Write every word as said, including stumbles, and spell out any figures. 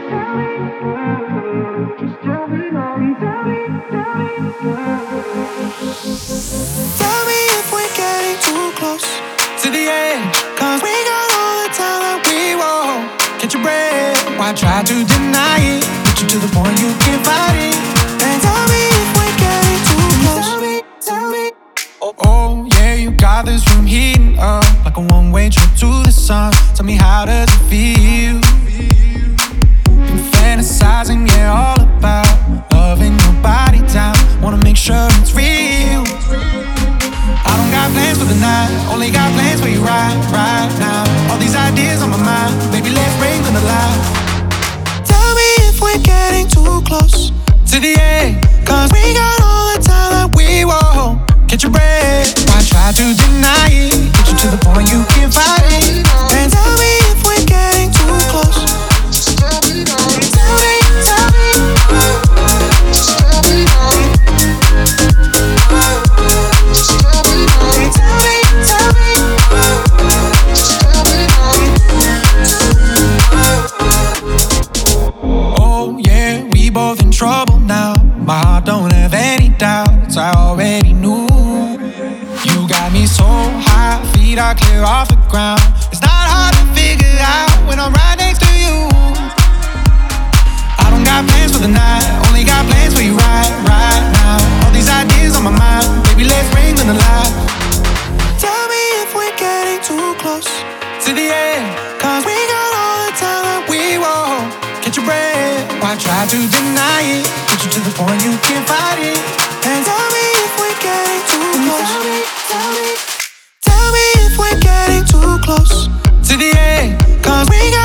Tell me if we're getting too close to the edge, 'cause we got all the time that we want. Catch your breath, why try to deny it? Get you to the point you can't fight it. And tell me if we're getting too close. Tell me, tell me. Oh, oh yeah, you got this room heating up like a one-way trip to the sun. Tell me, how does it feel? Been fantasizing, yeah, all about loving your body down. Wanna make sure it's real. I don't got plans for the night, only got plans for you right, right now. All these ideas on my mind, baby, let's bring them to life. Tell me if we're getting too close to the edge, 'cause we got all the time that we want. Catch your breath, why try to deny it? Get you to the point you can't fight it. And tell me if we're getting too close. Tell me, tell me, tell me. Tell me, tell me. Oh yeah, we both in trouble now. My heart don't have any doubts, I already knew. You got me so high, feet are clear off the ground. It's not hard to figure out when I'm right next to you. I don't got plans for the night, only got plans for you right, right now. All these ideas on my mind, baby, let's bring them to life. Tell me if we're getting too close to the end, 'cause we got all the time that we want. Catch your breath, why try to deny it? Get you to the point you can't fight it. And tell me if we're getting too close. Tell me, tell me, tell me if we're getting too close to the end, 'cause we got